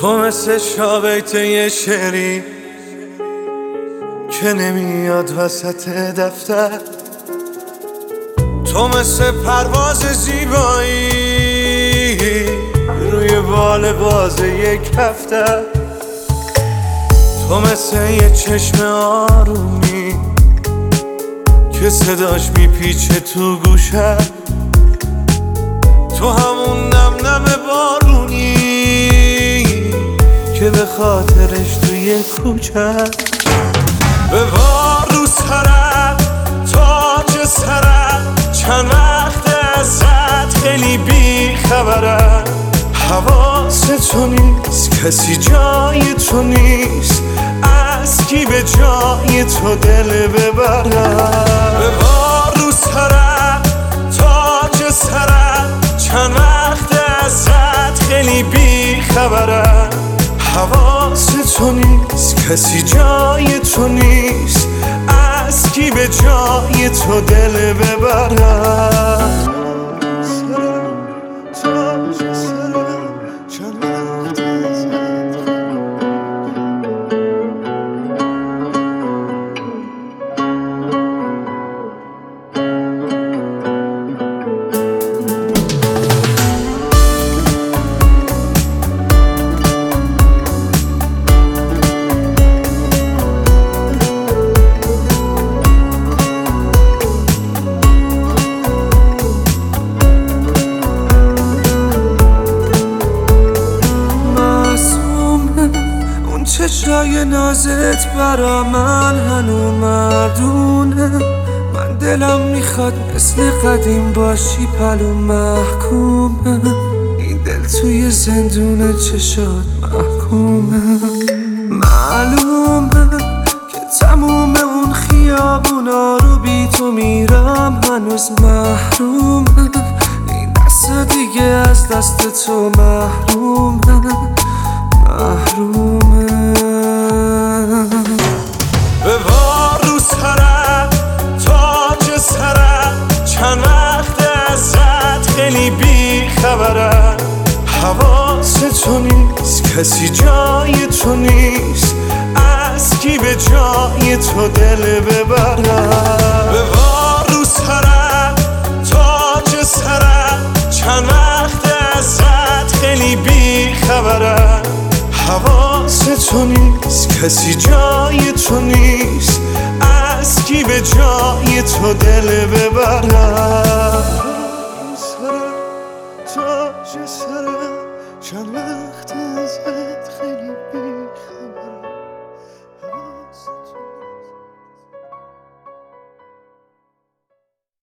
تو مثل شابیت یه شعری که نمیاد وسط دفتر، تو مثل پرواز زیبایی روی بال باز یک هفته، تو مثل یه چشم آرومی که صداش میپیچه تو گوشه، تو همون نم نم بارونی که به خاطرش توی کوچه ببار رو سرم تاج سرم، چند وقت ازت خیلی بی خبرم، حواس تو نیست کسی جای تو نیست، از کی به جای تو دل ببرم، ببار رو سرم تاج سرم، چند وقت ازت خیلی بی خبرم، حواس تو نیست کسی جای تو نیست، از کی به جای تو دل ببرم. چشای نازت برا من هنو مردونه، من دلم میخواد مثل قدیم باشی پلو محکومه، این دل توی زندون چشات محکومه، معلومه که تموم اون خیابونا رو بی تو میرم هنوز محرومه، این دست دیگه از دست تو محرومه محرومه، ببار رو سرم تاج سرم، چند وقت ازت خیلی بی خبرم، حواس تو نیست کسی جای تو نیست، از کی به جای تو دل ببرم، ببار رو سرم تاج سرم، چند وقت ازت خیلی بی خبرم، حواس تو نیست کسی جای تو نیست، از کی به جای تو دل ببرم. سرم تاج سرم، چند وقت